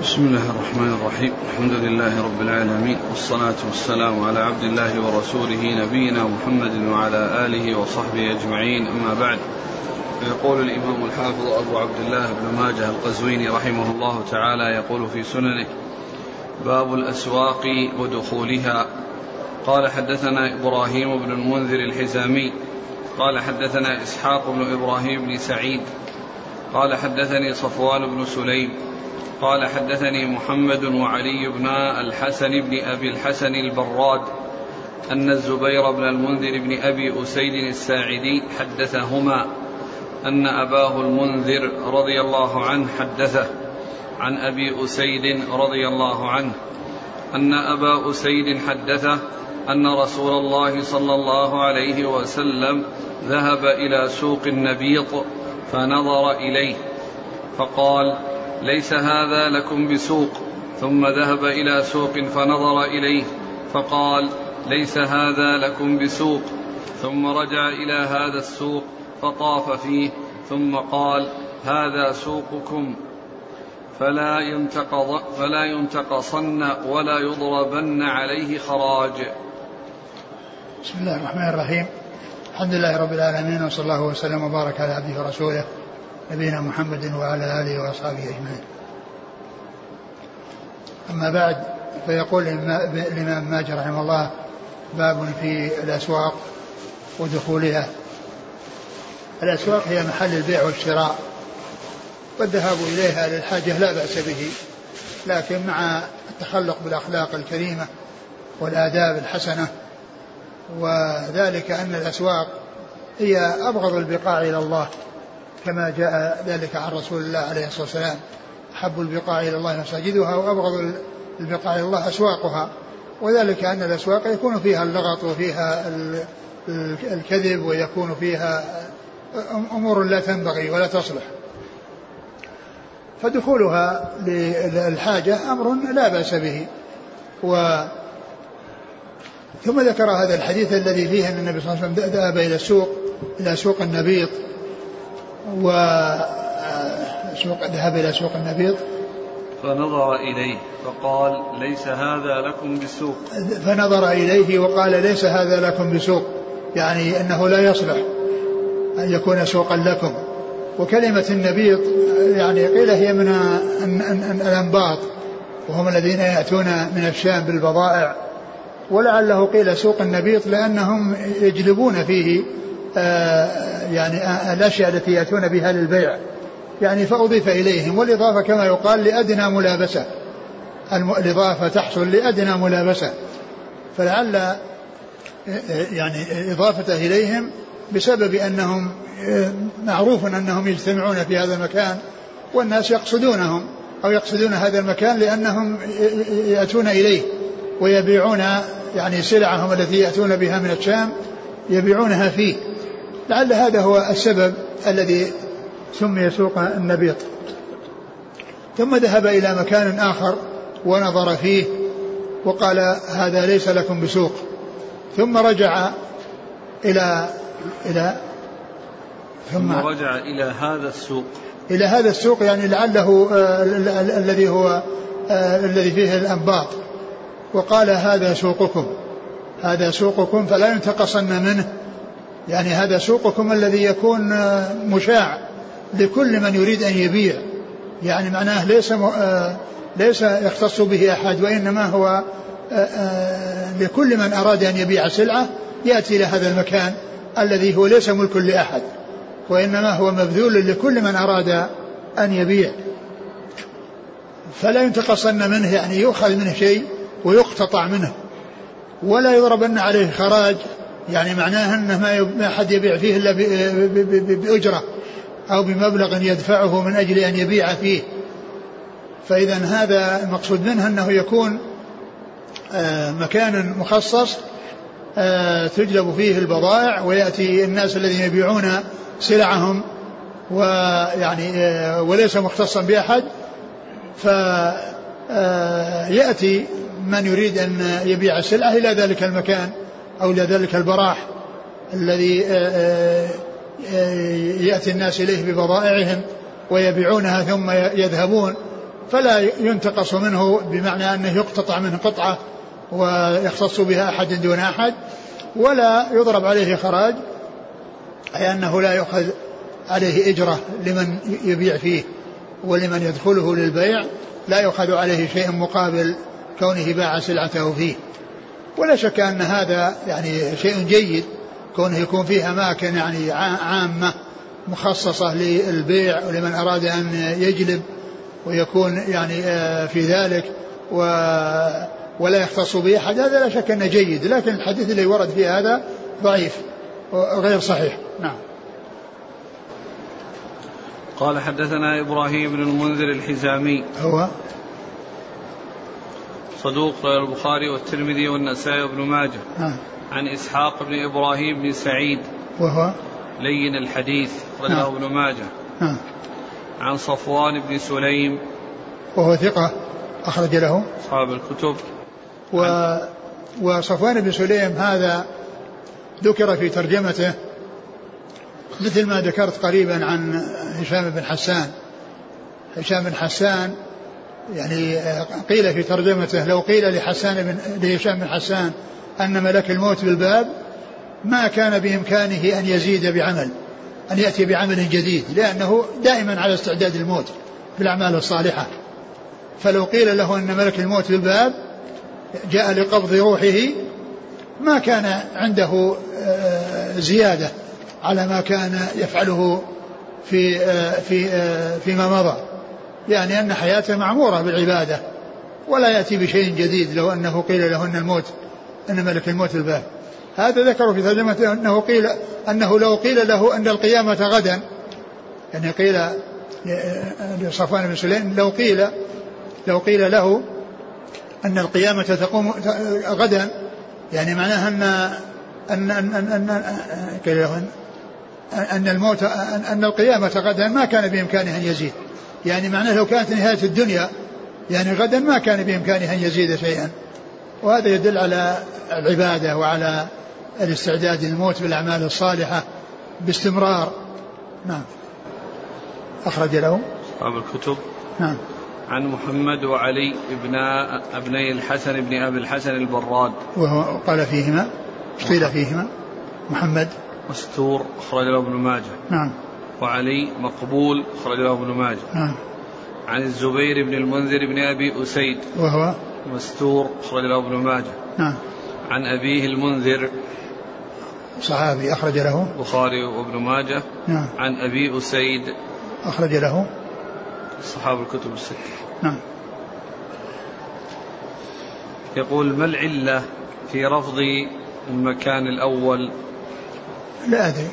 بسم الله الرحمن الرحيم. الحمد لله رب العالمين، والصلاة والسلام على عبد الله ورسوله نبينا محمد وعلى آله وصحبه أجمعين، أما بعد. يقول الإمام الحافظ أبو عبد الله بن ماجه القزويني رحمه الله تعالى يقول في سننه: باب الأسواق ودخولها. قال حدثنا إبراهيم بن المنذر الحزامي قال حدثنا إسحاق بن إبراهيم بن سعيد قال حدثني صفوان بن سليم قال حدثني محمد وعلي بن الحسن بن أبي الحسن البراد أن الزبير بن المنذر بن أبي أسيد الساعدي حدثهما أن أباه المنذر رضي الله عنه حدثه عن أبي أسيد رضي الله عنه أن أبا أسيد حدثه أن رسول الله صلى الله عليه وسلم ذهب إلى سوق النبيط فنظر إليه فقال: ليس هذا لكم بسوق. ثم ذهب إلى سوق فنظر إليه فقال: ليس هذا لكم بسوق. ثم رجع إلى هذا السوق فطاف فيه ثم قال: هذا سوقكم فلا ينتقصن ولا يضربن عليه خراج. بسم الله الرحمن الرحيم. الحمد لله رب العالمين، وصلى الله وسلم وبارك على عبده ورسوله نبينا محمد وعلى آله وأصحابه أجمعين. أما بعد، فيقول الإمام ماجه رحمه الله: باب في الأسواق ودخولها. الأسواق هي محل البيع والشراء، والذهاب إليها للحاجة لا بأس به، لكن مع التخلق بالأخلاق الكريمة والآداب الحسنة، وذلك أن الأسواق هي أبغض البقاع إلى الله، كما جاء ذلك عن رسول الله عليه الصلاة والسلام: أحب البقاع إلى الله مساجدها، وأبغض البقاع إلى الله أسواقها. وذلك أن الأسواق يكون فيها اللغط وفيها الكذب، ويكون فيها أمور لا تنبغي ولا تصلح، فدخولها للحاجة أمر لا بأس به. ثم ذكر هذا الحديث الذي فيه أن النبي صلى الله عليه وسلم ذهب إلى سوق النبيط، ذهب إلى سوق النبيط فنظر إليه فقال: ليس هذا لكم بسوق. فنظر إليه وقال: ليس هذا لكم بسوق، يعني أنه لا يصلح أن يكون سوقا لكم. وكلمة النبيط يعني قيل هي من الأنباط، وهم الذين يأتون من الشام بالبضائع، ولعله قيل سوق النبيط لأنهم يجلبون فيه يعني الأشياء التي يأتون بها للبيع، يعني فأضيف إليهم. والإضافة كما يقال لأدنى ملابسة، الإضافة تحصل لأدنى ملابسة، فلعل يعني إضافته إليهم بسبب أنهم معروف أنهم يجتمعون في هذا المكان، والناس يقصدونهم أو يقصدون هذا المكان لأنهم يأتون إليه ويبيعون يعني سلعهم التي يأتون بها من الشام يبيعونها فيه. لعل هذا هو السبب الذي سمي سوق النبيط. ثم ذهب إلى مكان آخر ونظر فيه وقال: هذا ليس لكم بسوق. ثم رجع إلى هذا السوق، يعني لعله الذي فيه الأنباط، وقال: هذا سوقكم فلا ينتقصن منه، يعني هذا سوقكم الذي يكون مشاع لكل من يريد أن يبيع، يعني معناه ليس يختص به أحد، وإنما هو لكل من أراد أن يبيع سلعة يأتي إلى هذا المكان الذي هو ليس ملك لأحد، وإنما هو مبذول لكل من أراد أن يبيع. فلا ينتقصن منه، يعني يؤخذ منه شيء ويقتطع منه، ولا يضربن عليه خراج، يعني معناه أنه ما أحد يبيع فيه إلا بأجرة أو بمبلغ يدفعه من أجل أن يبيع فيه. فإذا هذا المقصود منه أنه يكون مكان مخصص تجلب فيه البضائع، ويأتي الناس الذين يبيعون سلعهم ويعني وليس مختصا بأحد، فيأتي من يريد أن يبيع السلعة إلى ذلك المكان أو إلى ذلك البراح الذي يأتي الناس إليه ببضائعهم ويبيعونها ثم يذهبون فلا ينتقص منه بمعنى أنه يقتطع منه قطعة ويختص بها أحد دون أحد، ولا يضرب عليه خراج، أي أنه لا يؤخذ عليه إجرة لمن يبيع فيه ولمن يدخله للبيع، لا يؤخذ عليه شيء مقابل كونه باع سلعته فيه. ولا شك أن هذا يعني شيء جيد، كونه يكون فيه أماكن يعني عامة مخصصة للبيع ولمن أراد أن يجلب ويكون يعني في ذلك ولا يختص به أحد، هذا لا شك أنه جيد. لكن الحديث اللي ورد فيه هذا ضعيف وغير صحيح. نعم. قال حدثنا إبراهيم بن المنذر الحزامي، هو صدوق البخاري والترمذي والنسائي وابن ماجه. عن إسحاق بن إبراهيم بن سعيد وهو لين الحديث رجله ابن ماجه. عن صفوان بن سليم وهو ثقة أخرج له أصحاب الكتب. وصفوان بن سليم هذا ذكر في ترجمته مثل ما ذكرت قريبا عن هشام بن حسان. هشام بن حسان يعني قيل في ترجمته لو قيل لهشام بن حسان أن ملك الموت بالباب ما كان بإمكانه أن يزيد بعمل، أن يأتي بعمل جديد، لأنه دائما على استعداد الموت بالأعمال الصالحة. فلو قيل له أن ملك الموت بالباب جاء لقبض روحه ما كان عنده زيادة على ما كان يفعله فيما مضى، يعني أن حياته معمورة بالعبادة ولا يأتي بشيء جديد لو أنه قيل له أن ملك الموت بالباب. هذا ذكروا في ترجمته أنه لو قيل له أن القيامة غدا، يعني قيل لصفوان بن سليم لو قيل له أن القيامة تقوم غدا، يعني معناها أن القيامة غدا ما كان بإمكانه أن يزيد، يعني معناه لو كانت نهاية الدنيا يعني غدا ما كان بإمكانه أن يزيد شيئا. وهذا يدل على العبادة وعلى الاستعداد للموت بالأعمال الصالحة باستمرار. نعم. أخرج له أصحاب الكتب. نعم. عن محمد وعلي ابني الحسن بن أبي الحسن البراد، وهو قال فيهما قيل فيهما محمد مستور أخرج له ابن ماجه. نعم. وعلي مقبول أخرج له ابن ماجه. نعم. عن الزبير بن المنذر بن أبي أسيد وهو مستور أخرج له ابن ماجه. نعم. عن أبيه المنذر صحابي أخرج له البخاري وابن ماجه. نعم. عن أبي أسيد أخرج له أصحاب الكتب الستة. نعم. يقول ما العلة في رفض المكان الأول؟ لا أدري.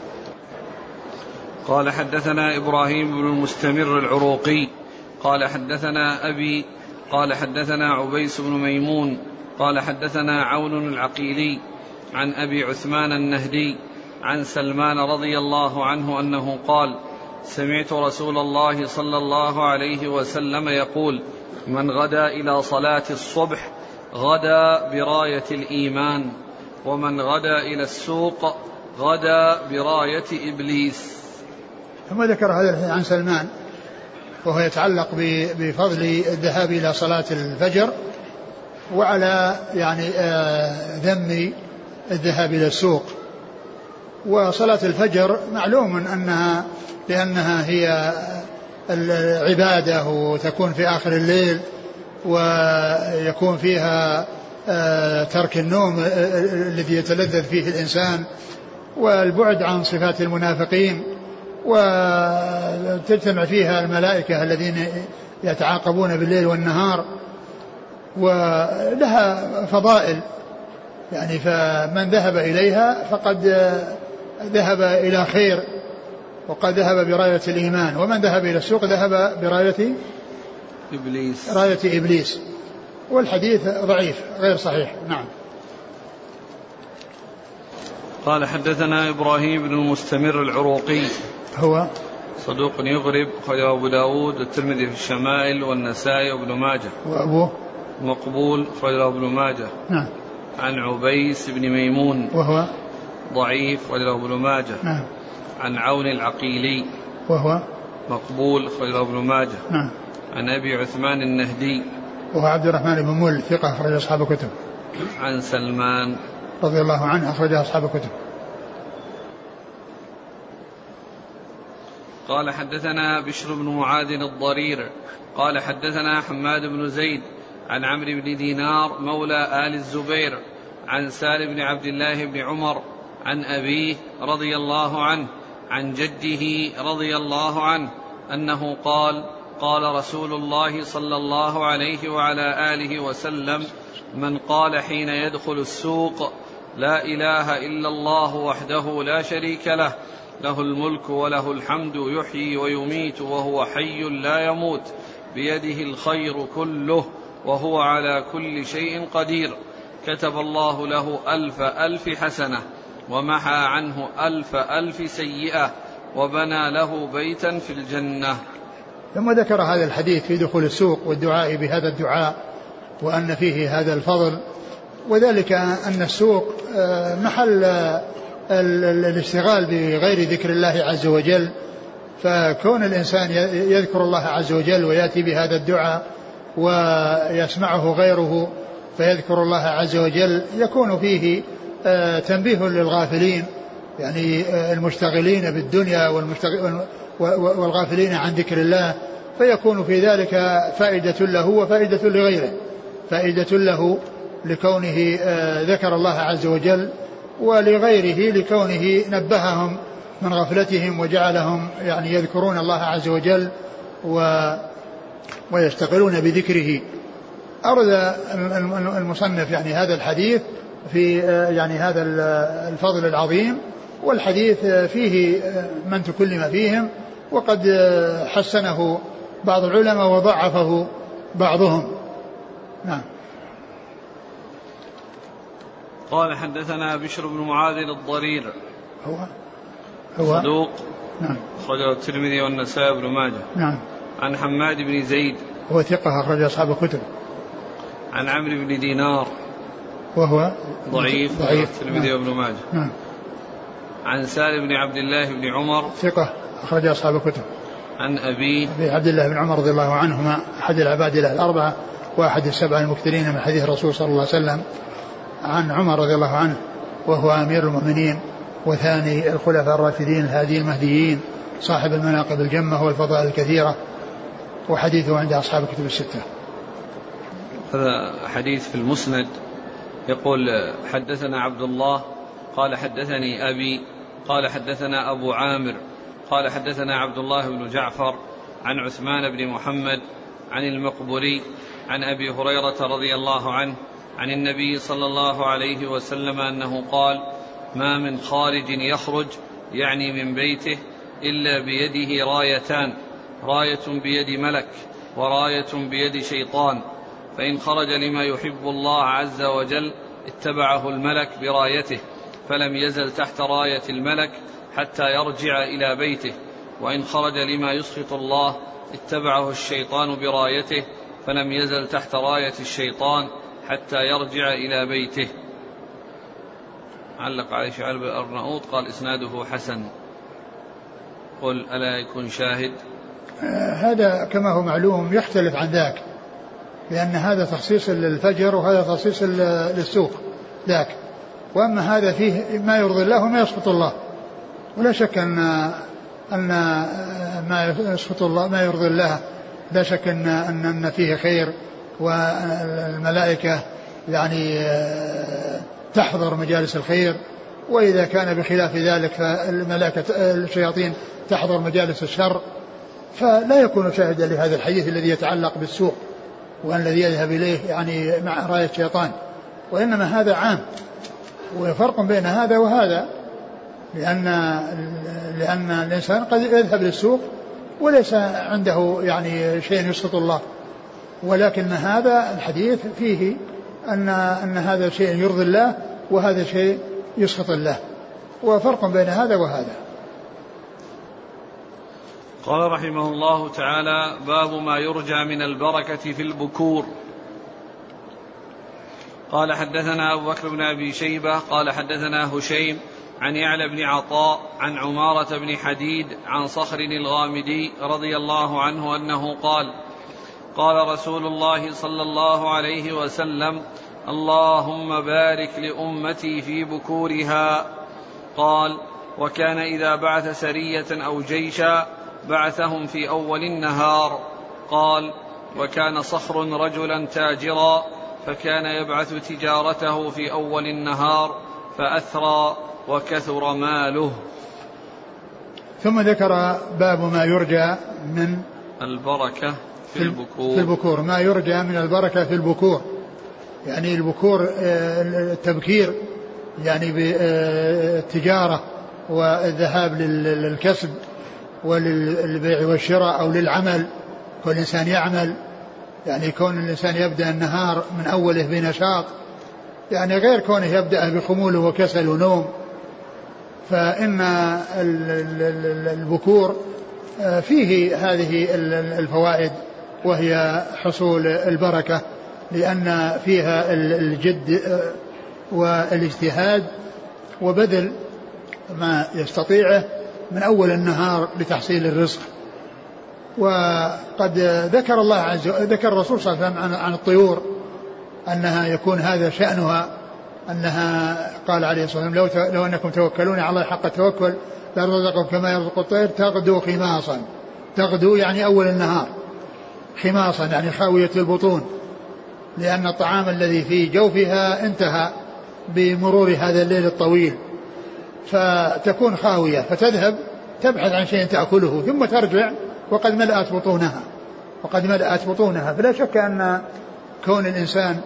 قال حدثنا إبراهيم بن المستمر العروقي قال حدثنا أبي قال حدثنا عبيس بن ميمون قال حدثنا عون العقيلي عن أبي عثمان النهدي عن سلمان رضي الله عنه أنه قال سمعت رسول الله صلى الله عليه وسلم يقول من غدا إلى صلاة الصبح غدا براية الإيمان ومن غدا إلى السوق غدا براية إبليس. ثم ذكر هذا عن سلمان وهو يتعلق بفضل الذهاب إلى صلاة الفجر وعلى يعني ذم الذهاب إلى السوق. وصلاة الفجر معلوم أنها لأنها هي العبادة وتكون في آخر الليل ويكون فيها ترك النوم الذي يتلذذ فيه الإنسان والبعد عن صفات المنافقين، وتجتمع فيها الملائكة الذين يتعاقبون بالليل والنهار، ولها فضائل يعني فمن ذهب إليها فقد ذهب إلى خير وقد ذهب براية الإيمان، ومن ذهب إلى السوق ذهب براية إبليس. والحديث ضعيف غير صحيح. نعم. قال حدثنا إبراهيم بن المستمر العروقي هو صدوق يغرب أخرجه أبو داود والترمذي في الشمائل والنسائي وابن ماجه. وأبوه مقبول أخرجه ابن ماجه. نعم. عن عبيس بن ميمون وهو ضعيف أخرجه ابن ماجه. نعم. عن عون العقيلي وهو مقبول أخرجه ابن ماجه. نعم. عن أبي عثمان النهدي وهو عبد الرحمن بن مول ثقة أخرج أصحاب الكتب. عن سلمان رضي الله عنه أخرج أصحاب الكتب. قال حدثنا بشر بن معاذ الضرير قال حدثنا حماد بن زيد عن عمرو بن دينار مولى آل الزبير عن سالم بن عبد الله بن عمر عن أبيه رضي الله عنه عن جده رضي الله عنه أنه قال قال رسول الله صلى الله عليه وعلى آله وسلم من قال حين يدخل السوق لا إله إلا الله وحده لا شريك له له الملك وله الحمد يحيي ويميت وهو حي لا يموت بيده الخير كله وهو على كل شيء قدير كتب الله له 1000 حسنة ومحى عنه 1000 سيئة وبنى له بيتا في الجنة. ثم ذكر هذا الحديث في دخول السوق والدعاء بهذا الدعاء وأن فيه هذا الفضل، وذلك أن السوق محل الاشتغال بغير ذكر الله عز وجل، فكون الإنسان يذكر الله عز وجل ويأتي بهذا الدعاء ويسمعه غيره فيذكر الله عز وجل يكون فيه تنبيه للغافلين، يعني المشتغلين بالدنيا والغافلين عن ذكر الله، فيكون في ذلك فائدة له وفائدة لغيره، فائدة له لكونه ذكر الله عز وجل، ولغيره لكونه نبههم من غفلتهم وجعلهم يعني يذكرون الله عز وجل ويشتغلون بذكره. أرد المصنف يعني هذا الحديث في يعني هذا الفضل العظيم، والحديث فيه من تكلم فيهم، وقد حسنه بعض العلماء وضعفه بعضهم. نعم. قال حدثنا بشر بن معاذ الضرير هو صدوق نعم أخرجه الترمذي والنسائي بن ماجه. نعم. عن حماد بن زيد هو ثقة أخرج أصحاب الكتب. عن عمرو بن دينار وهو ضعيف الترمذي وابن ماجه. نعم. عن سالم بن عبد الله بن عمر ثقة أخرج أصحاب الكتب. عن أبي عبد الله بن عمر رضي الله عنهما أحد العباد الأربعة وأحد السبع المكثرين من حديث الرسول صلى الله عليه وسلم، عن عمر رضي الله عنه وهو أمير المؤمنين وثاني الخلفاء الراشدين الهادي المهديين صاحب المناقب الجمة والفضائل الكثيرة، وحديثه عند أصحاب الكتب الستة. هذا حديث في المسند. يقول حدثنا عبد الله قال حدثني أبي قال حدثنا أبو عامر قال حدثنا عبد الله بن جعفر عن عثمان بن محمد عن المقبري عن أبي هريرة رضي الله عنه عن النبي صلى الله عليه وسلم أنه قال ما من خارج يخرج يعني من بيته إلا بيده رايتان، راية بيد ملك وراية بيد شيطان، فإن خرج لما يحب الله عز وجل اتبعه الملك برايته فلم يزل تحت راية الملك حتى يرجع إلى بيته، وإن خرج لما يسخط الله اتبعه الشيطان برايته فلم يزل تحت راية الشيطان حتى يرجع إلى بيته. علق عليه شعيب بن أرناؤوط قال إسناده حسن. قل ألا يكون شاهد؟ هذا كما هو معلوم يختلف عن ذاك، لأن هذا تخصيص للفجر وهذا تخصيص للسوق ذاك، وأما هذا فيه ما يرضي الله وما يسخط الله، ولا شك أن ما يسخط الله ما يرضي الله لا شك أن فيه خير، والملائكة يعني تحضر مجالس الخير، وإذا كان بخلاف ذلك فالملائكة الشياطين تحضر مجالس الشر، فلا يكون شاهدا لهذا الحديث الذي يتعلق بالسوق والذي يذهب إليه يعني مع راية الشيطان، وإنما هذا عام، وفرق بين هذا وهذا، لأن الإنسان قد يذهب للسوق وليس عنده يعني شيء يسخط الله، ولكن هذا الحديث فيه أن هذا شيء يرضي الله وهذا شيء يسخط الله، وفرق بين هذا وهذا. قال رحمه الله تعالى باب ما يرجى من البركة في البكور. قال حدثنا أبو بكر بن أبي شيبة قال حدثنا هشيم عن يعلى بن عطاء عن عمارة بن حديد عن صخر الغامدي رضي الله عنه أنه قال قال رسول الله صلى الله عليه وسلم: اللهم بارك لأمتي في بكورها. قال: وكان إذا بعث سرية أو جيشا بعثهم في أول النهار. قال: وكان صخر رجلا تاجرا فكان يبعث تجارته في أول النهار فأثرى وكثر ماله. ثم ذكر باب ما يرجى من البركة في البكور، ما يرجى من البركة في البكور، يعني البكور التبكير يعني بالتجارة والذهاب للكسب وللبيع والشراء أو للعمل، كل إنسان يعمل، يعني كون الإنسان يبدأ النهار من أوله بنشاط، يعني غير كونه يبدأ بخمول وكسل ونوم. فإن البكور فيه هذه الفوائد، وهي حصول البركة، لأن فيها الجد والاجتهاد وبذل ما يستطيعه من أول النهار لتحصيل الرزق. وقد ذكر الرسول صلى الله عليه وسلم عن الطيور أنها يكون هذا شأنها، أنها قال عليه الصلاة والسلام: لو أنكم توكلون على الله حق التوكل لرزقكم كما يرزق الطير تغدو خماصا. تغدو يعني أول النهار، خماصا يعني خاوية البطون، لأن الطعام الذي في جوفها انتهى بمرور هذا الليل الطويل، فتكون خاوية، فتذهب تبحث عن شيء تأكله ثم ترجع وقد ملأت بطونها. فلا شك أن كون الإنسان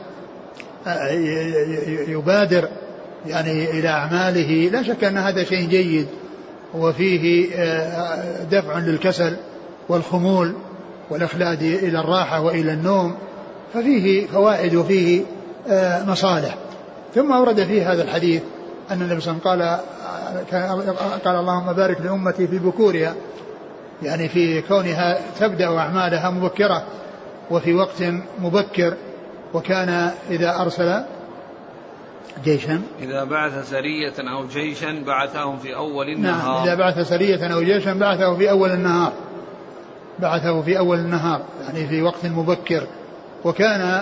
يبادر يعني إلى أعماله لا شك أن هذا شيء جيد، وفيه دفع للكسل والخمول والإخلاد إلى الراحة وإلى النوم، ففيه فوائد وفيه مصالح. ثم أورد فيه هذا الحديث أن النبي صلى الله عليه وسلم قال: اللهم بارك لأمتي في بكورها، يعني في كونها تبدأ أعمالها مبكرة وفي وقت مبكر. وكان إذا أرسل جيشا، إذا بعث سرية أو جيشا بعثهم في أول النهار. نعم، إذا بعث سرية أو جيشا بعثه في أول النهار، بعثه في أول النهار يعني في وقت مبكر. وكان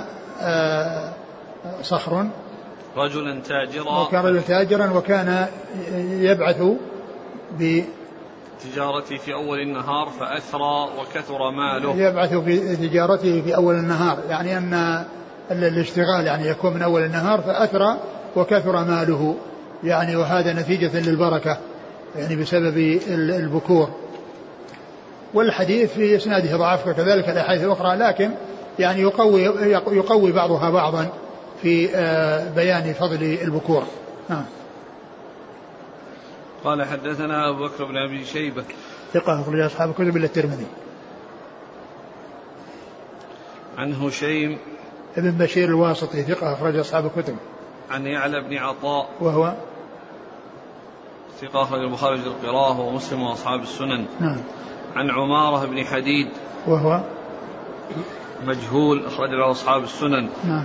صخر رجلا تاجرا، وكان رجلا تاجرا وكان يبعث تجارته في أول النهار فأثرى وكثر ماله. يبعث في تجارته في أول النهار، يعني أن الاشتغال يعني يكون من أول النهار فأثرى وكثر ماله، يعني وهذا نتيجة للبركة يعني بسبب البكور. والحديث في إسناده ضعف كذلك الأحاديث الأخرى، لكن يعني يقوي بعضها بعضا في بيان فضل البكور. قال: حدثنا أبو بكر بن أبي شيبة ثقة أخرج أصحاب الكتب إلا الترمذي. عن هشيم ابن بشير الواسطي ثقة أخرج أصحاب الكتب. عن يعلى بن عطاء وهو ثقة أخرج البخاري في القراءة ومسلم وأصحاب السنن. نعم. عن عمارة بن حديد وهو مجهول أخرج له أصحاب السنن. نعم.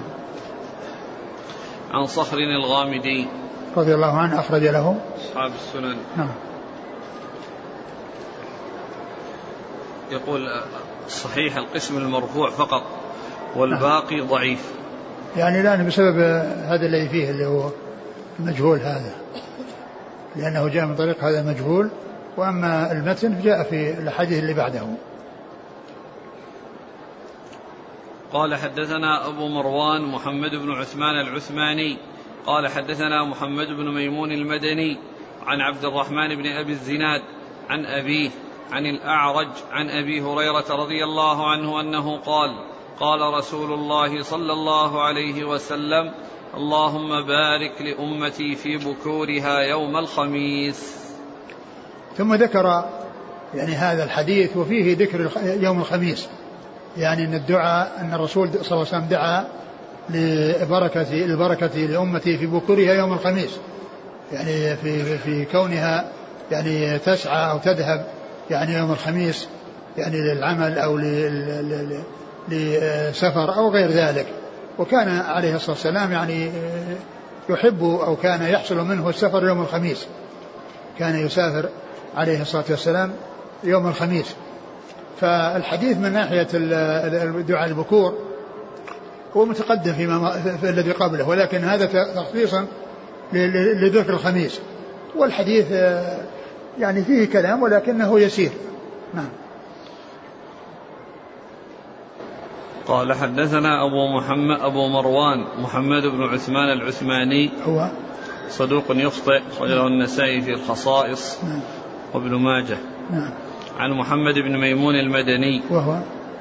عن صخر الغامدي رضي الله عنه أخرج له أصحاب السنن. نعم. يقول: صحيح القسم المرفوع فقط والباقي ضعيف. يعني الآن بسبب هذا الذي فيه اللي هو المجهول هذا، لأنه جاء من طريق هذا المجهول، وأما المتن جاء في الحديث اللي بعده. قال: حدثنا أبو مروان محمد بن عثمان العثماني قال: حدثنا محمد بن ميمون المدني عن عبد الرحمن بن أبي الزناد عن أبيه عن الأعرج عن أبي هريرة رضي الله عنه أنه قال: قال رسول الله صلى الله عليه وسلم: اللهم بارك لأمتي في بكورها يوم الخميس. ثم ذكر يعني هذا الحديث وفيه ذكر يوم الخميس، يعني أن الدعاء أن الرسول صلى الله عليه وسلم دعا البركة لأمتي في بكورها يوم الخميس، يعني في كونها يعني تسعى أو تذهب يعني يوم الخميس يعني للعمل أو لسفر أو غير ذلك. وكان عليه الصلاة والسلام يعني يحب أو كان يحصل منه السفر يوم الخميس، كان يسافر عليه الصلاة والسلام يوم الخميس. فالحديث من ناحية دعاء البكور هو متقدم في الذي قبله، ولكن هذا تخصيصا لذكر الخميس، والحديث يعني فيه كلام ولكنه يسير. نعم. قال حدثنا أبو مروان محمد بن عثمان العثماني هو صدوق يخطئ، وله النسائي في الخصائص وابن ماجه. نعم. عن محمد بن ميمون المدني وهو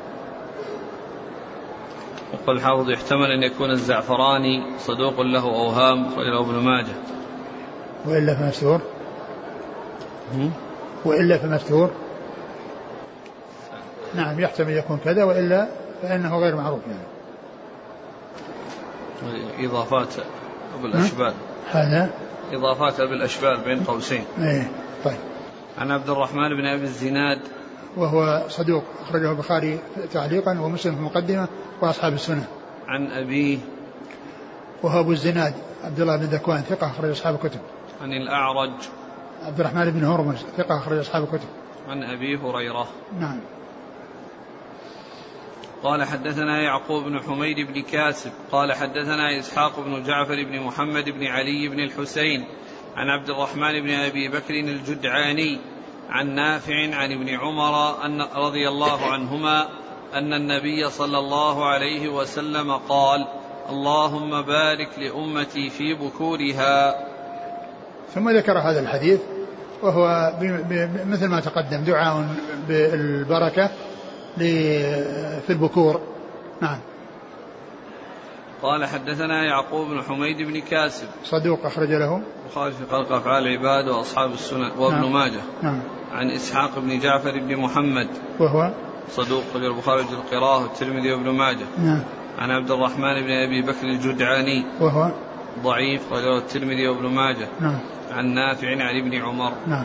وقال الحافظ يحتمل أن يكون الزعفراني صدوق له أوهام، وله ابن ماجه. وإلا فمستور وإلا فمستور. نعم يحتمل يكون كذا، وإلا فإنه غير معروف يعني. إضافات أبو الأشبال، هذا إضافات أبو الأشبال بين قوسين. إيه طيب. عن عبد الرحمن بن أبي الزناد وهو صدوق أخرجه البخاري تعليقا ومسلم في المقدمة وأصحاب السنة. عن أبيه وهو أبو الزناد عبد الله بن ذكوان ثقة أخرج أصحاب الكتب. عن الأعرج عبد الرحمن بن هرمز ثقة أخرج أصحاب الكتب. عن أبي هريرة. نعم. قال حدثنا يعقوب بن حميد بن كاسب قال حدثنا إسحاق بن جعفر بن محمد بن علي بن الحسين عن عبد الرحمن بن أبي بكر الجدعاني عن نافع عن ابن عمر أن رضي الله عنهما أن النبي صلى الله عليه وسلم قال: اللهم بارك لأمتي في بكورها. ثم ذكر هذا الحديث وهو مثل ما تقدم دعاء بالبركة في البكور. نعم. قال حدثنا يعقوب بن حميد بن كاسب صدوق أخرج له البخاري في خلق أفعال العباد وأصحاب السنن وابن ماجه. نعم. عن إسحاق بن جعفر بن محمد وهو صدوق في البخاري في القراءة والترمذي وابن ماجه. نعم. عن عبد الرحمن بن أبي بكر الجدعاني وهو ضعيف وله الترمذي وابن ماجه. نعم. عن نافع عن ابن عمر. نعم.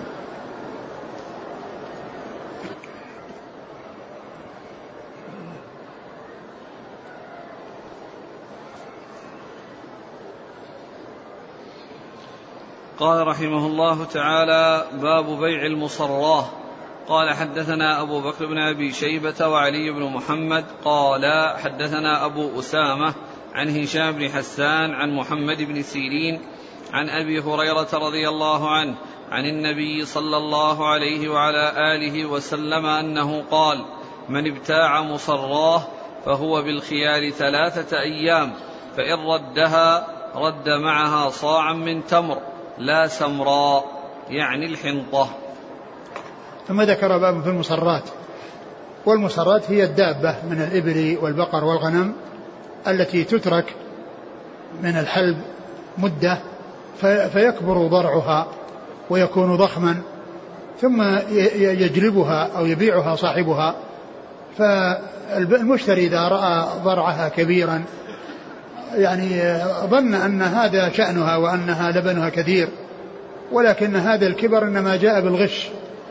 قال رحمه الله تعالى: باب بيع المصراه. قال حدثنا أبو بكر بن أبي شيبة وعلي بن محمد قال حدثنا أبو أسامة عن هشام بن حسان عن محمد بن سيرين عن أبي هريرة رضي الله عنه عن النبي صلى الله عليه وعلى آله وسلم أنه قال: من ابتاع مصراه فهو بالخيار 3 أيام، فإن ردها رد معها صاعا من تمر لا سمراء، يعني الحنطة. ثم ذكر باب في المصرات. والمصرات هي الدابة من الإبل والبقر والغنم التي تترك من الحلب مدة فيكبر ضرعها ويكون ضخما، ثم يجلبها أو يبيعها صاحبها. فالمشتري إذا رأى ضرعها كبيرا يعني ظن أن هذا شأنها وأنها لبنها كثير، ولكن هذا الكبر إنما جاء بالغش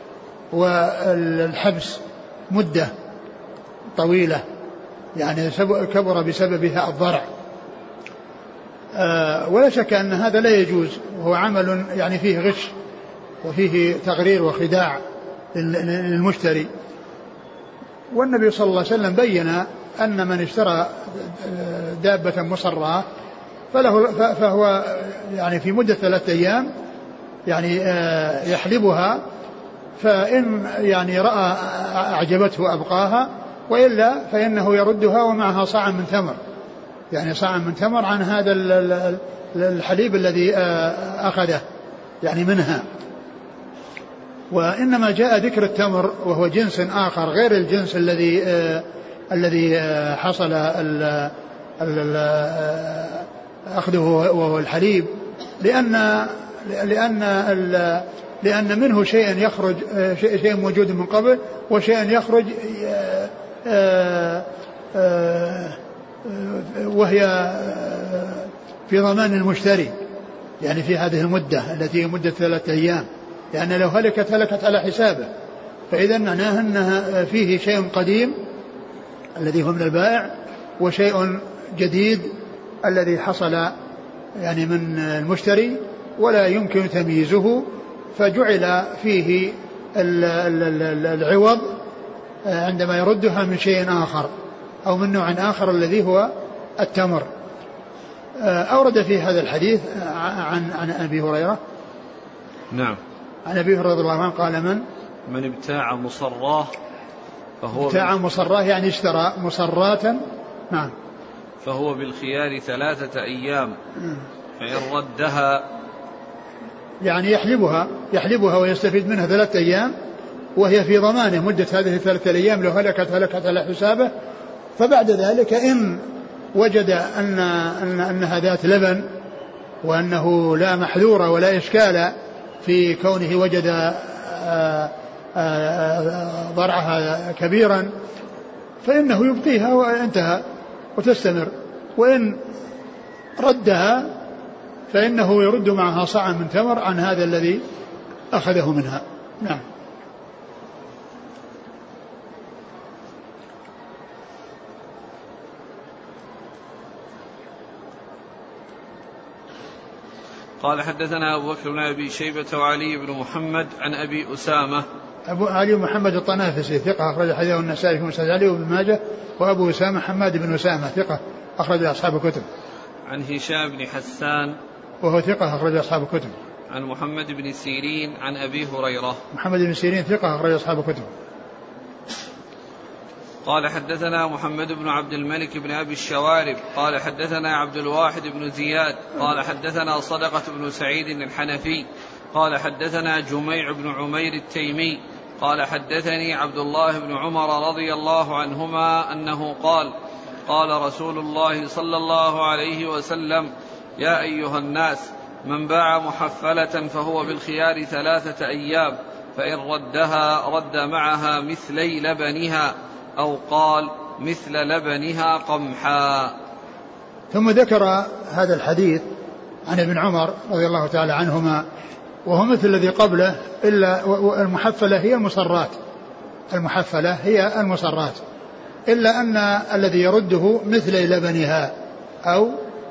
والحبس مدة طويلة، يعني كبر بسببها الضرع. ولا شك أن هذا لا يجوز، وهو عمل يعني فيه غش وفيه تغرير وخداع للمشتري. والنبي صلى الله عليه وسلم بين أن من اشترى دابة مصراه فهو يعني في مدة 3 أيام يعني يحلبها، فإن يعني رأى أعجبته أبقاها، وإلا فإنه يردها ومعها صاع من تمر، يعني صاع من تمر عن هذا الحليب الذي أخذه يعني منها. وإنما جاء ذكر التمر وهو جنس آخر غير الجنس الذي حصل أخذه وهو الحليب، لأن منه شيء يخرج، شيء موجود من قبل وشيء يخرج وهي في ضمان المشتري، يعني في هذه المدة التي هي مدة 3 أيام، لأن لو هلكت على حسابه. فإذا معناه أنها فيه شيء قديم الذي هو من البائع، وشيء جديد الذي حصل يعني من المشتري ولا يمكن تمييزه، فجعل فيه العوض عندما يردها من شيء آخر أو من نوع آخر الذي هو التمر. أورد في هذا الحديث عن أبي هريرة. نعم. عن أبي هريرة رضي الله عنه قال من ابتاع مصراه فهو ابتاع مصراه يعني اشترى مصراة. نعم. فهو بالخيار 3 أيام فإن ردها يعني يحلبها ويستفيد منها 3 أيام وهي في ضمانه مدة هذه 3 أيام، لو هلكت على حسابه. فبعد ذلك إن وجد أنها ذات لبن وأنه لا محذور ولا إشكال في كونه وجد ضرعها كبيرا فإنه يبقيها وانتهى وتستمر، وإن ردها فإنه يرد معها صاعا من تمر عن هذا الذي أخذه منها. نعم. قال حدثنا أبو بكر بن أبي شيبة وعلي بن محمد عن أبي أسامة. أبو علي محمد الطنافسي ثقة أخرج حديثه النسائي في مسند علي وابن ماجه، وأبو أسامة حماد بن أسامة ثقة أخرج أصحاب الكتب. عن هشام بن حسان وهو ثقة أخرج أصحاب الكتب. عن محمد بن سيرين عن أبي هريرة. محمد بن سيرين ثقة أخرج أصحاب الكتب. قال حدثنا محمد بن عبد الملك بن أبي الشوارب قال حدثنا عبد الواحد بن زياد قال حدثنا صدقة بن سعيد الحنفي قال حدثنا جميع بن عمير التيمي قال حدثني عبد الله بن عمر رضي الله عنهما أنه قال قال رسول الله صلى الله عليه وسلم يا أيها الناس من باع محفلة فهو بالخيار 3 أيام فإن ردها رد معها مثلي لبنها أو قال مثل لبنها قمحا. ثم ذكر هذا الحديث عن ابن عمر رضي الله تعالى عنهما وهو مثل الذي قبله، إلا المحفلة هي المصرات، المحفلة هي المصرات، إلا أن الذي يرده مثل لبنها أو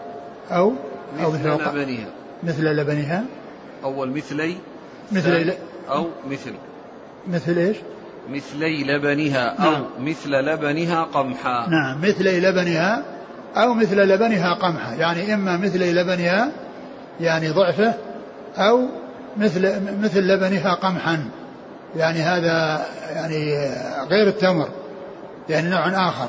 مثل لبنها أول مثلي أو مثل إيش؟ مثلي لبنها أو نعم. مثل لبنها قمحا. نعم، مثلي لبنها أو مثل لبنها قمحا، يعني إما مثلي لبنها يعني ضعفه أو مثل لبنها قمحا، يعني هذا يعني غير التمر، يعني نوع آخر.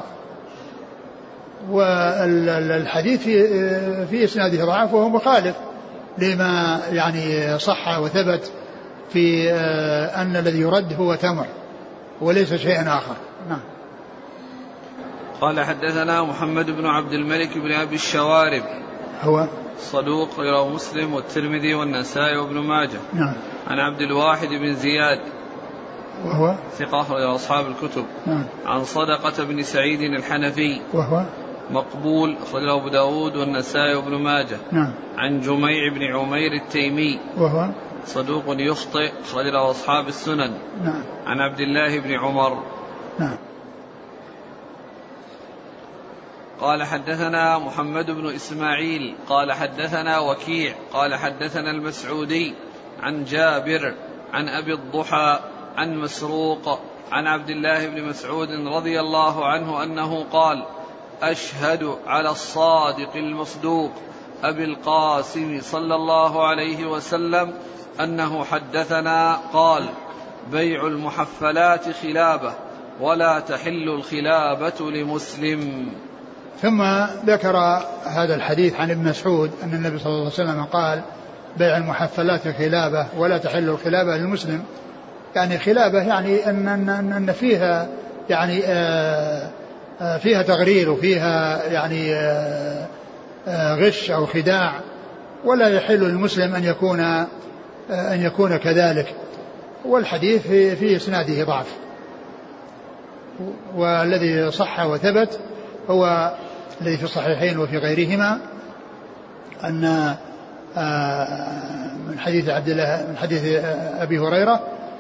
والحديث في إسناده ضعف وهو مخالف لما يعني صح وثبت في أن الذي يرد هو تمر وليس شيء آخر. نعم. قال حدثنا محمد بن عبد الملك بن أبي الشوارب هو صدوق رواه مسلم والترمذي والنسائي وابن ماجه. نعم. عن عبد الواحد بن زياد وهو ثقة أخرج أصحاب الكتب. نعم. عن صدقة بن سعيد الحنفي وهو مقبول أخرج أبو داود والنسائي وابن ماجه. نعم. عن جميع بن عمير التيمي وهو صدوق يخطئ أخرج له أصحاب السنن. نعم. عن عبد الله بن عمر. نعم. قال حدثنا محمد بن إسماعيل قال حدثنا وكيع قال حدثنا المسعودي عن جابر عن أبي الضحى عن مسروق عن عبد الله بن مسعود رضي الله عنه أنه قال أشهد على الصادق المصدوق أبي القاسم صلى الله عليه وسلم أنه حدثنا قال بيع المحفلات خلابة ولا تحل الخلابة لمسلم. ثم ذكر هذا الحديث عن ابن مسعود أن النبي صلى الله عليه وسلم قال بيع المحفلات خلابة ولا تحل الخلابة للمسلم، يعني خلابة يعني أن فيها يعني فيها تغرير وفيها يعني غش أو خداع، ولا يحل للمسلم أن يكون كذلك. والحديث في إسناده ضعف، والذي صح وثبت هو الذي في الصحيحين وفي غيرهما أن من حديث عبد الله من حديث أبي هريرة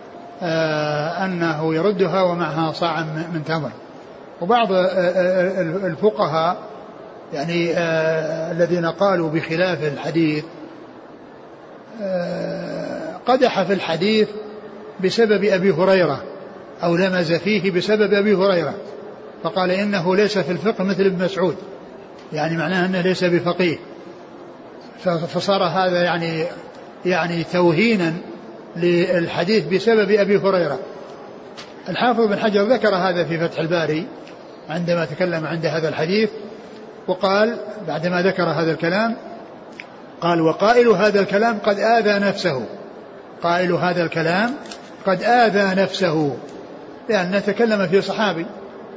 أنه يردها ومعها صاع من تمر. وبعض الفقهاء يعني الذين قالوا بخلاف الحديث قدح في الحديث بسبب أبي هريرة، أو لمز فيه بسبب أبي هريرة، فقال إنه ليس في الفقه مثل ابن مسعود، يعني معناه أنه ليس بفقيه، فصار هذا يعني توهينا للحديث بسبب أبي هريرة. الحافظ بن حجر ذكر هذا في فتح الباري عندما تكلم عند هذا الحديث، وقال بعدما ذكر هذا الكلام قال: وقائل هذا الكلام قد آذى نفسه. قائل هذا الكلام قد آذى نفسه، لأن نتكلم في صحابي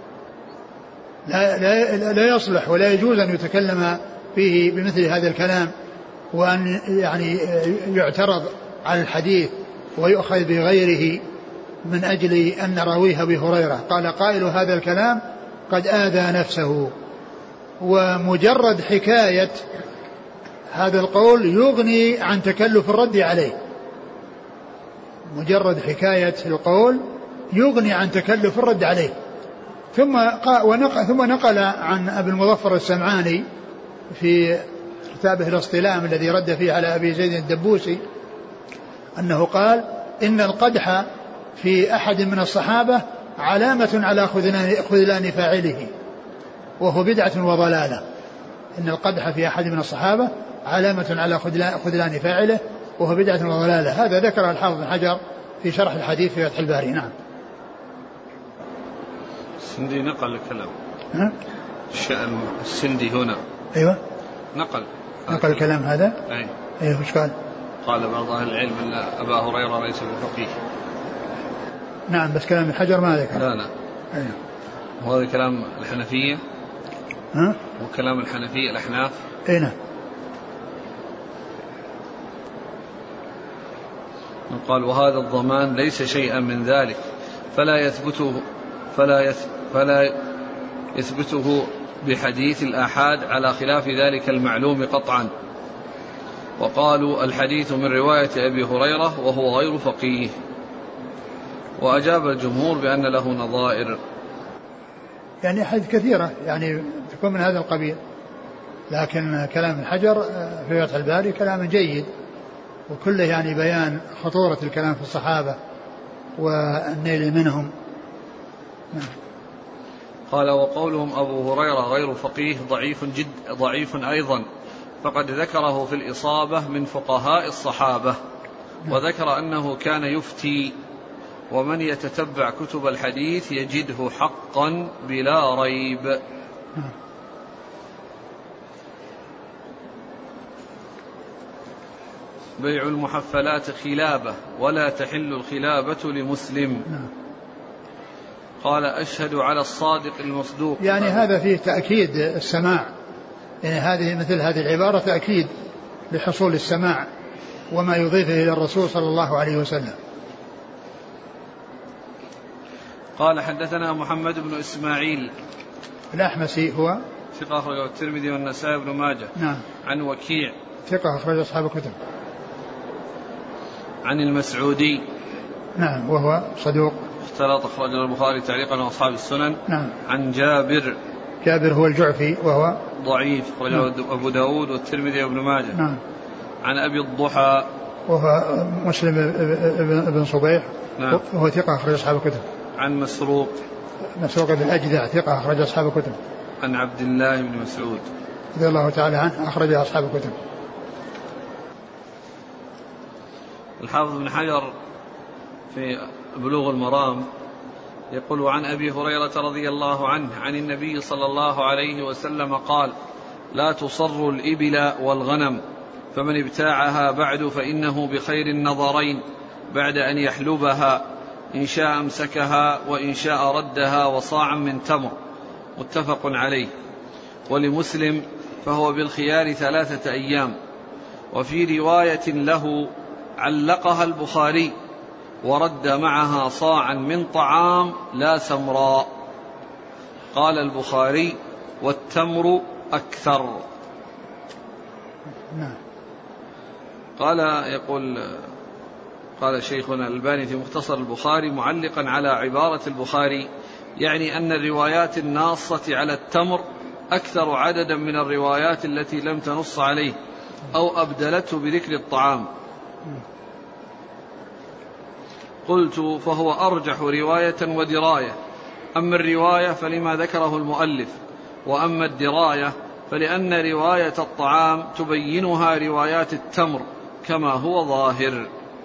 لا يصلح ولا يجوز أن يتكلم فيه بمثل هذا الكلام، وأن يعني يعترض على الحديث ويؤخذ بغيره من أجل أن راويه أبي هريرة. قال: قائل هذا الكلام قد آذى نفسه. ومجرد حكاية هذا القول يغني عن تكلف الرد عليه، مجرد حكاية القول يغني عن تكلف الرد عليه. ثم نقل عن أبي المظفر السمعاني في كتابه الاصطلام الذي رد فيه على أبي زيد الدبوسي أنه قال: إن القدح في أحد من الصحابة علامة على خذلان فاعله وهو بدعة وضلالة. إن القدح في أحد من الصحابة علامة على خذلان فاعله وهو بدعة وضلالة. هذا ذكر الحافظ بن حجر في شرح الحديث في فتح الباري. نعم. السندي نقل الكلام. الشأن السندي هنا. أيوة. نقل الكلام هذا. أيوة. وش قال؟ قال بعض أهل العلم أن أبا هريرة ليس بفقيه. نعم، بس كلام الحجر ما ذكر. لا. أيوة. وهذا كلام الحنفية. وكلام الحنفية الأحناف. نعم. قال: وهذا الضمان ليس شيئا من ذلك فلا يثبته بحديث الآحاد على خلاف ذلك المعلوم قطعا. وقالوا: الحديث من رواية أبي هريرة وهو غير فقيه. وأجاب الجمهور بأن له نظائر، يعني أحاديث كثيرة يعني تكون من هذا القبيل، لكن كلام الحجر في فتح الباري كلام جيد، وكله يعني بيان خطورة الكلام في الصحابة والنيل منهم. قال: وقولهم أبو هريرة غير فقيه ضعيف أيضا، فقد ذكره في الإصابة من فقهاء الصحابة، وذكر أنه كان يفتي، ومن يتتبع كتب الحديث يجده حقا بلا ريب. بيع المحفلات خلابة ولا تحل الخلابة لمسلم. قال: أشهد على الصادق المصدوق. يعني هذا فيه تأكيد السماع، يعني هذه مثل هذه العبارة تأكيد لحصول السماع وما يضيفه إلى الرسول صلى الله عليه وسلم. قال: حدثنا محمد بن إسماعيل الأحمسي، هو ثقة أخرجه الترمذي والنسائي بن ماجه. نعم. عن وكيع ثقة أخرج أصحاب الكتب. عن المسعودي، نعم، وهو صدوق اختلط، أخرج البخاري تعليقا وأصحاب السنن. نعم. عن جابر هو الجعفي وهو ضعيف، أخرجه أبو داود والترمذي وابن ماجه. نعم. عن أبي الضحى وهو مسلم بن صبيح. نعم. وهو ثقة أخرج أصحاب الكتب. عن مسروق بن الأجدع، ثقة أخرج أصحاب الكتب. عن عبد الله بن مسعود رضي الله تعالى عنه، أخرج أصحاب الكتب. الحافظ بن حجر في بلوغ المرام يقول: عن أبي هريرة رضي الله عنه عن النبي صلى الله عليه وسلم قال: لا تصر الإبل والغنم، فمن ابتاعها بعد فإنه بخير النظرين بعد أن يحلبها، إن شاء امسكها وإن شاء ردها وصاعا من تمر. متفق عليه. ولمسلم: فهو بالخيار 3 أيام. وفي رواية له علقها البخاري: ورد معها صاعا من طعام لا سمراء. قال البخاري: والتمر أكثر. قال شيخنا الألباني في مختصر البخاري معلقا على عبارة البخاري، يعني أن الروايات الناصة على التمر أكثر عددا من الروايات التي لم تنص عليه أو أبدلته بذكر الطعام. قلت فهو أرجح رواية ودراية. أما الرواية فلما ذكره المؤلف، وأما الدراية فلأن رواية الطعام تبينها روايات التمر كما هو ظاهر.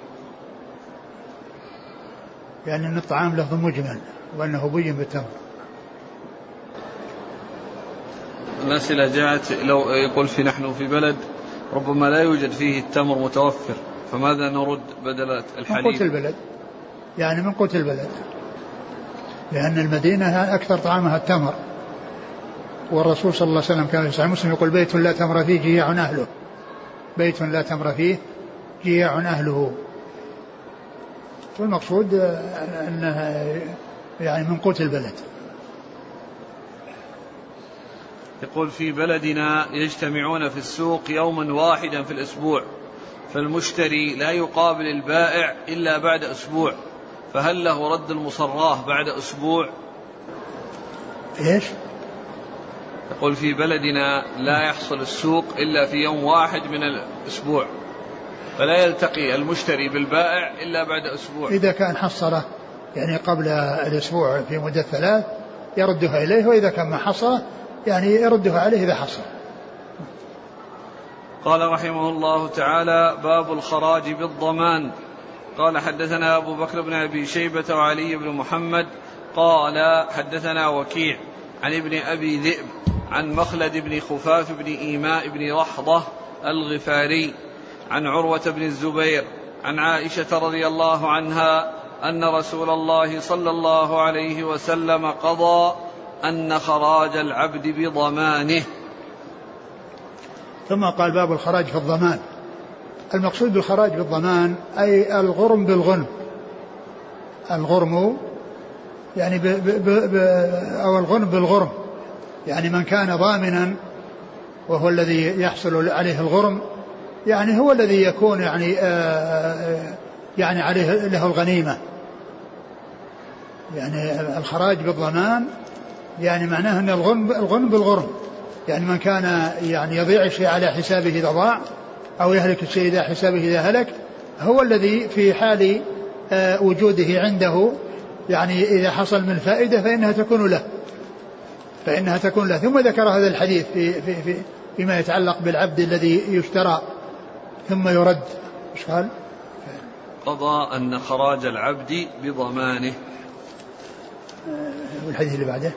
يعني أن الطعام لفظ مجمل وأنه بين بالتمر. الأسئلة جاءت لو يقول نحن في بلد ربما لا يوجد فيه التمر متوفر، فماذا نرد بدل الحليب؟ من قوت البلد، يعني من قوت البلد، لأن المدينة أكثر طعامها التمر، والرسول صلى الله عليه وسلم كان في صحيح مسلم يقول بيت لا تمر فيه جياع أهله، بيت لا تمر فيه جياع أهله. والمقصود أنها يعني من قوت البلد. يقول في بلدنا يجتمعون في السوق يوما واحدا في الأسبوع، فالمشتري لا يقابل البائع إلا بعد أسبوع، فهل له رد المصراه بعد أسبوع؟ إيش؟ يقول في بلدنا لا يحصل السوق إلا في يوم واحد من الأسبوع، فلا يلتقي المشتري بالبائع إلا بعد أسبوع. إذا كان حصله يعني قبل الأسبوع في مدة 3 يردها إليه، وإذا كان ما حصله يعني يردها عليه إذا حصل. قال رحمه الله تعالى: باب الخراج بالضمان. قال حدثنا أبو بكر بن أبي شيبة وعلي بن محمد قال حدثنا وكيع عن ابن أبي ذئب عن مخلد بن خفاف بن إيماء بن رحضة الغفاري عن عروة بن الزبير عن عائشة رضي الله عنها أن رسول الله صلى الله عليه وسلم قضى أن خراج العبد بضمانه. ثم قال باب الخراج في الضمان. المقصود بالخراج بالضمان أي الغرم بالغنم، الغرم يعني أو الغنم بالغرم، يعني من كان ضامنا وهو الذي يحصل عليه الغرم، يعني هو الذي يكون يعني عليه له الغنيمة. يعني الخراج بالضمان يعني معناه أن الغنم بالغرم، يعني من كان يعني يضيع الشيء على حسابه إذا ضاع أو يهلك الشيء إذا حسابه إذا هلك، هو الذي في حال وجوده عنده يعني إذا حصل من فائدة فإنها تكون له. ثم ذكر هذا الحديث فيما يتعلق بالعبد الذي يشترى ثم يرد. ايش قال؟ قضى أن خراج العبد بضمانه. والحديث اللي بعده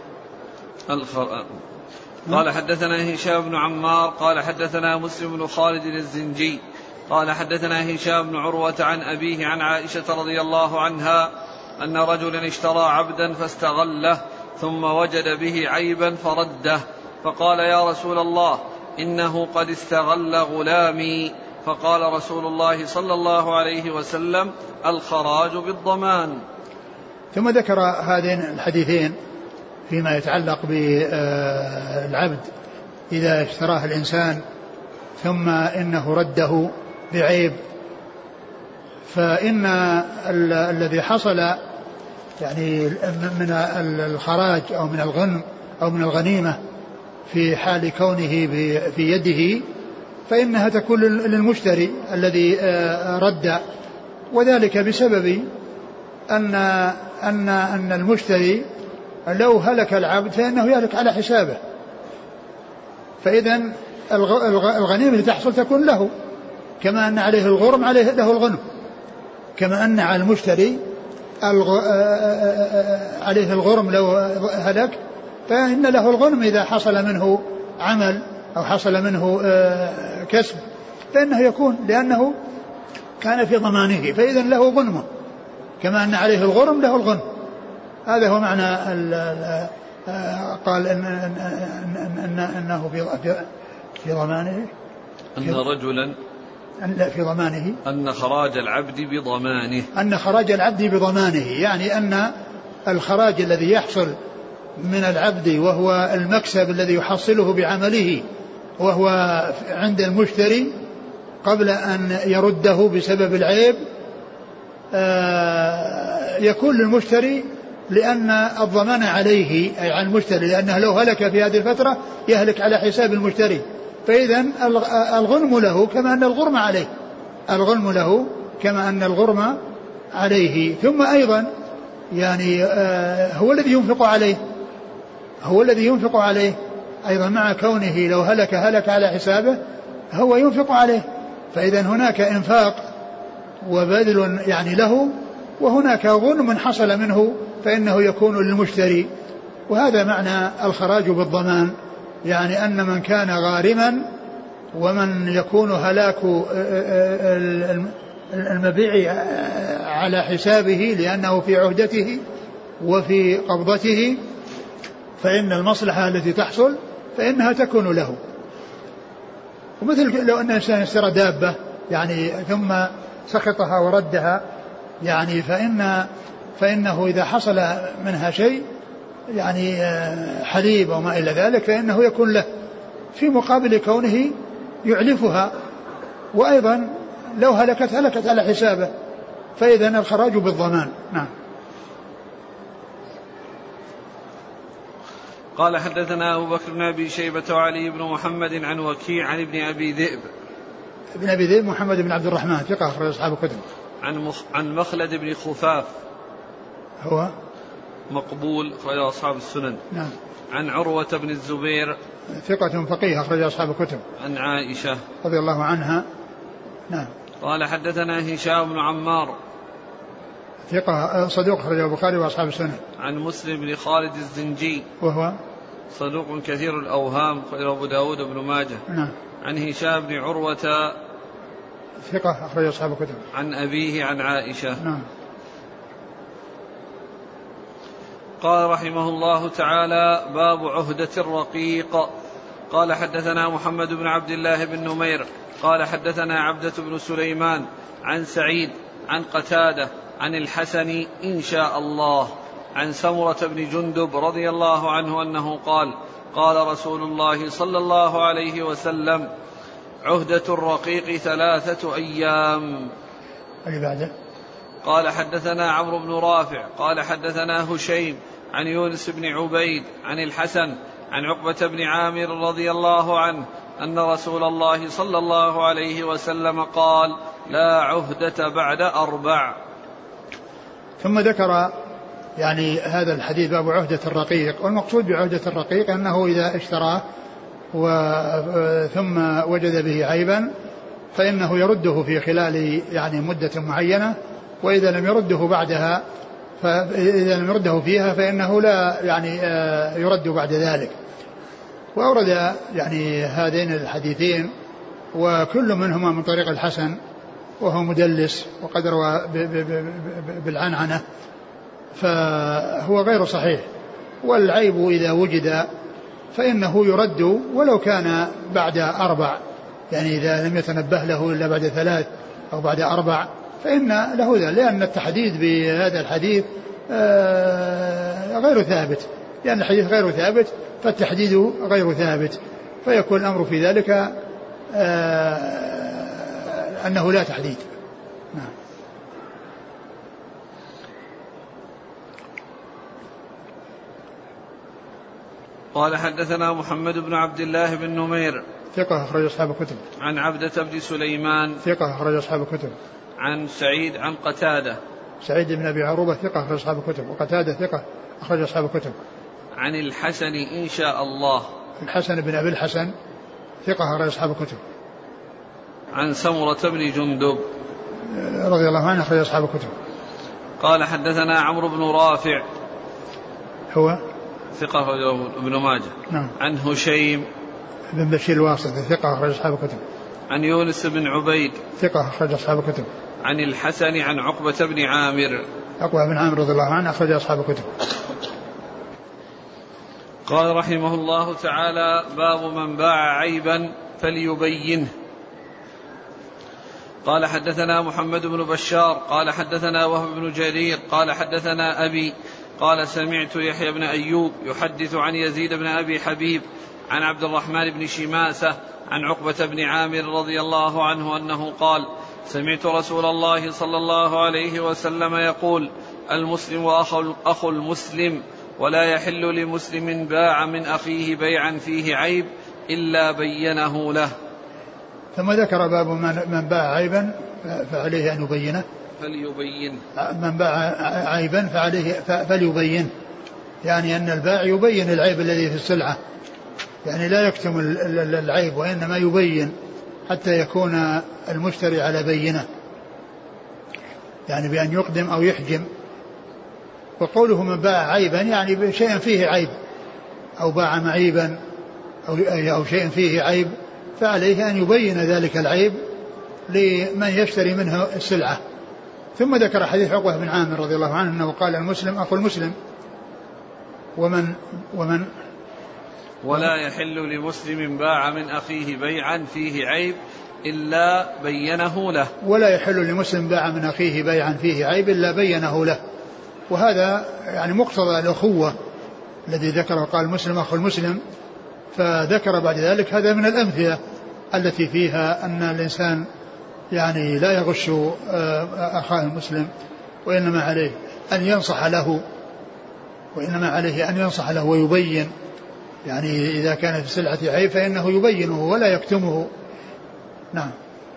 قال حدثنا هشام بن عمار قال حدثنا مسلم بن خالد الزنجي قال حدثنا هشام بن عروة عن أبيه عن عائشة رضي الله عنها أن رجلا اشترى عبدا فاستغله ثم وجد به عيبا فرده، فقال: يا رسول الله إنه قد استغل غلامي. فقال رسول الله صلى الله عليه وسلم: الخراج بالضمان. ثم ذكر هذين الحديثين فيما يتعلق بالعبد إذا اشتراه الإنسان ثم إنه رده بعيب، فإن الذي حصل يعني من الخراج أو من الغنم أو من الغنيمة في حال كونه في يده فإنها تكون للمشتري الذي رد، وذلك بسبب أن المشتري لو هلك العبد فإنه يهلك على حسابه، فإذا الغنيمة اللي تحصل تكون له، كما أن عليه الغرم عليه له الغنم، كما أن على المشتري عليه الغرم لو هلك فإن له الغنم إذا حصل منه عمل أو حصل منه كسب فإنه يكون، لأنه كان في ضمانه، فإذا له غنمه كما أن عليه الغرم له الغنم. هذا هو معنى قال أنه في ضمانه، أن رجلا في ضمانه، أن خراج العبد بضمانه، أن خراج العبد بضمانه، يعني أن الخراج الذي يحصل من العبد وهو المكسب الذي يحصله بعمله وهو عند المشتري قبل أن يرده بسبب العيب يكون للمشتري، لأن الضمان عليه أي على المشتري، لأنه لو هلك في هذه الفترة يهلك على حساب المشتري، فإذا الغنم له كما أن الغرم عليه، الغنم له كما أن الغرم عليه. ثم أيضا يعني هو الذي ينفق عليه أيضا، مع كونه لو هلك على حسابه، هو ينفق عليه. فإذا هناك إنفاق وبذل يعني له، وهناك غنم حصل منه فإنه يكون للمشتري. وهذا معنى الخراج بالضمان، يعني أن من كان غارما ومن يكون هلاك المبيع على حسابه لأنه في عهدته وفي قبضته، فإن المصلحة التي تحصل فإنها تكون له. ومثل لو أن إنسان اشترى دابة يعني ثم سخطها وردها، يعني فإنه إذا حصل منها شيء يعني حليب أو ما إلى ذلك فإنه يكون له في مقابل كونه يعلفها. وأيضا لو هلكت على حسابه، فإذا الخراج بالضمان. نعم. قال حدثنا أبو بكر بن أبي شيبة وعلي بن محمد عن وكيع عن ابن أبي ذئب. ابن أبي ذئب محمد بن عبد الرحمن ثقة أخرج أصحاب الكتب. عن مخلد بن خفاف هو مقبول أخرج أصحاب السنن. نعم. عن عروة بن الزبير ثقة فقيه أخرج أصحاب الكتب. عن عائشة رضي الله عنها. نعم. قال حدثنا هشام بن عمار ثقة صدوق أخرج البخاري وأصحاب السنن. عن مسلم بن خالد الزنجي وهو صدوق كثير الأوهام أخرج أبو داود بن ماجه. نعم. عن هشام بن عروة ثقة أخرج أصحاب الكتب. عن أبيه عن عائشة. نعم. قال رحمه الله تعالى: باب عهدة الرقيق. قال حدثنا محمد بن عبد الله بن نمير قال حدثنا عبدة بن سليمان عن سعيد عن قتادة عن الحسن إن شاء الله عن سمرة بن جندب رضي الله عنه أنه قال: قال رسول الله صلى الله عليه وسلم: عهدة الرقيق 3 أيام. قال حدثنا عمرو بن رافع قال حدثنا هشيم عن يونس بن عبيد عن الحسن عن عقبة بن عامر رضي الله عنه أن رسول الله صلى الله عليه وسلم قال: لا عهدة بعد 4. ثم ذكر يعني هذا الحديث باب عهدة الرقيق. والمقصود بعهدة الرقيق أنه إذا اشتراه ثم وجد به عيبا فإنه يرده في خلال يعني مدة معينة، وإذا لم يرده بعدها فإذا لم يرده فيها فإنه لا يعني يرد بعد ذلك. وأورد يعني هذين الحديثين وكل منهما من طريق الحسن وهو مدلس وقد روى بالعنعنة، فهو غير صحيح. والعيب إذا وجد فإنه يرد ولو كان بعد 4، يعني إذا لم يتنبه له إلا بعد 3 أو بعد 4 فإن له ذلك، لأن التحديد بهذا الحديث غير ثابت، لأن الحديث غير ثابت فالتحديد غير ثابت، فيكون الأمر في ذلك أنه لا تحديد. نعم. قال حدثنا محمد بن عبد الله بن نمير ثقة أخرج أصحاب الكتب. عن عبدة بن سليمان ثقة أخرج أصحاب الكتب. عن سعيد عن قتادة سعيد بن أبي عروبة ثقة أخرج أصحاب الكتب، وقتادة ثقة أخرج أصحاب الكتب. عن الحسن إن شاء الله الحسن بن أبي الحسن ثقة أخرج أصحاب الكتب. عن سمرة بن جندب رضي الله عنه أخرج أصحاب الكتب. قال حدثنا عمرو بن رافع هو ثقة أخرج ابن ماجه. نعم. عن هشيم بن بشير الواسطي ثقة أخرج أصحاب الكتب. عن يونس بن عبيد ثقة أخرج أصحاب الكتب. عن الحسن عن عقبة بن عامر عقبة بن عامر رضي الله عنه أخرج أصحاب الكتب. قال رحمه الله تعالى: باب من باع عيبا فليبينه. قال حدثنا محمد بن بشار قال حدثنا وهب بن جرير قال حدثنا أبي قال سمعت يحيى بن أيوب يحدث عن يزيد بن أبي حبيب عن عبد الرحمن بن شماسة عن عقبة بن عامر رضي الله عنه أنه قال: سمعت رسول الله صلى الله عليه وسلم يقول: المسلم أخو المسلم، ولا يحل لمسلم باع من أخيه بيعا فيه عيب إلا بينه له. ثم ذكر باب من باع عيبا فعليه أن يبينه. فليبين. من باع عيبا فعليه فليبين، يعني أن البائع يبين العيب الذي في السلعة، يعني لا يكتم العيب وإنما يبين حتى يكون المشتري على بينة، يعني بأن يقدم أو يحجم. وقوله من باع عيبا يعني شيء فيه عيب، أو باع معيبا أو شيء فيه عيب، فعليه أن يبين ذلك العيب لمن يشتري منه السلعة. ثم ذكر حديث عقبة بن عامر رضي الله عنه أنه قال المسلم أخو المسلم ومن ولا يحل لمسلم باع من أخيه بيعا فيه عيب إلا بينه له. ولا يحل لمسلم باع من أخيه بيعا فيه عيب إلا بينه له. وهذا يعني مقتضى الأخوة الذي ذكره، قال المسلم أخو المسلم، فذكر بعد ذلك هذا من الأمثلة التي فيها أن الإنسان يعني لا يغش أخاه المسلم، وإنما عليه أن ينصح له ويبين، يعني إذا كانت في السلعة عيب فإنه يبينه ولا يكتمه. نعم.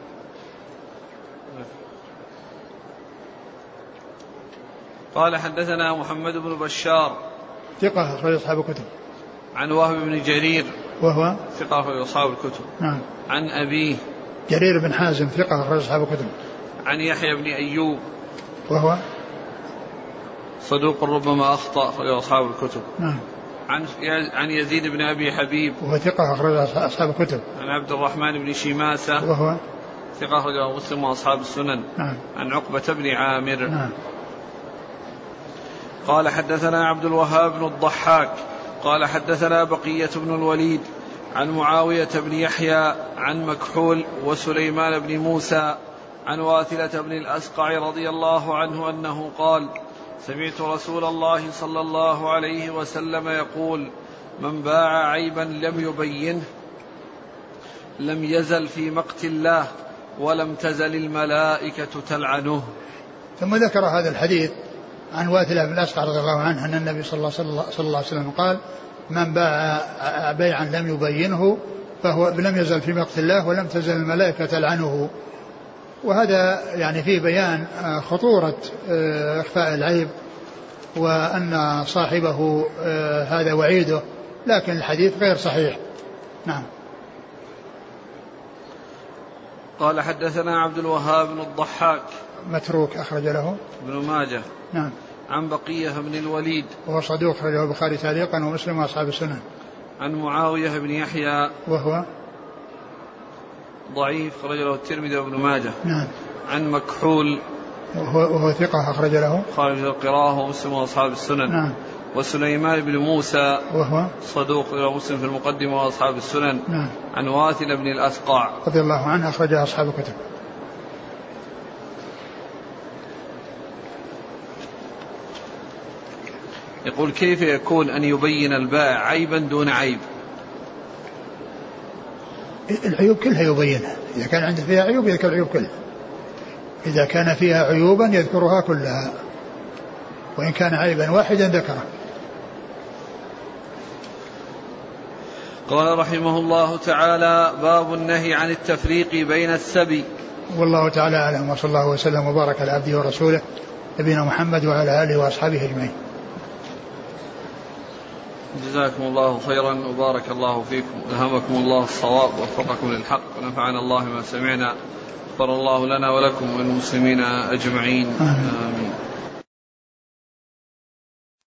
قال حدثنا محمد بن بشار ثقة أخرج أصحاب الكتب. عن وهب بن جرير وهو ثقة أخرج أصحاب الكتب. نعم. عن أبيه جرير بن حازم ثقة أخرج أصحاب الكتب. عن يحيى بن أيوب وهو صدوق ربما أخطأ أخرج أصحاب الكتب. نعم. عن يزيد بن أبي حبيب وهو ثقة أخرج أصحاب الكتب. عن عبد الرحمن بن شماسة وهو ثقة أخرجه مسلم وأصحاب السنن. نعم. عن عقبة بن عامر. نعم. قال حدثنا عبد الوهاب بن الضحاك قال حدثنا بقية بن الوليد عن معاوية بن يحيى عن مكحول وسليمان بن موسى عن واثلة بن الأسقع رضي الله عنه أنه قال سمعت رسول الله صلى الله عليه وسلم يقول من باع عيبا لم يبينه لم يزل في مقت الله ولم تزل الملائكة تلعنه. ثم ذكر هذا الحديث عن واثلة بن الأسقع رضي الله عنه أن النبي صلى الله عليه وسلم قال من باع بيعا لم يبينه فهو لم يزل في مقت الله ولم تزل الملائكة تلعنه. وهذا يعني فيه بيان خطورة إخفاء العيب وأن صاحبه هذا وعيده، لكن الحديث غير صحيح. نعم. قال حدثنا عبد الوهاب بن الضحاك متروك أخرج له ابن ماجه. نعم. عن بقية بن الوليد وهو صدوق أخرجه البخاري تعليقا ومسلم وأصحاب السنن. عن معاوية بن يحيى وهو ضعيف رجله الترمذي وابن ماجه. نعم. عن مكحول وهو ثقة أخرج له خارج القراءة ومسلم وأصحاب السنن. نعم. وسليمان بن موسى وهو صدوق إلى مسلم في المقدمة وأصحاب السنن. نعم. عن واثل بن الأسقع رضي الله عنه أخرجها أصحاب الكتب. يقول كيف يكون أن يبين البائع عيبا دون عيب؟ العيوب كلها يبينها، إذا كان عنده فيها عيوب يذكر العيوب كلها، إذا كان فيها عيوبا يذكرها كلها، وإن كان عيبا واحدا ذكره. قال رحمه الله تعالى باب النهي عن التفريق بين السبي. والله تعالى أعلم، وصلى الله وسلم وبارك على عبده ورسوله نبينا محمد وعلى آله وأصحابه أجمعين. جزاكم الله خيرا وبارك الله فيكم، ألهمكم الله الصواب ووفقكم للحق ونفعنا الله ما سمعنا، غفر الله لنا ولكم وللمسلمين أجمعين. آمين.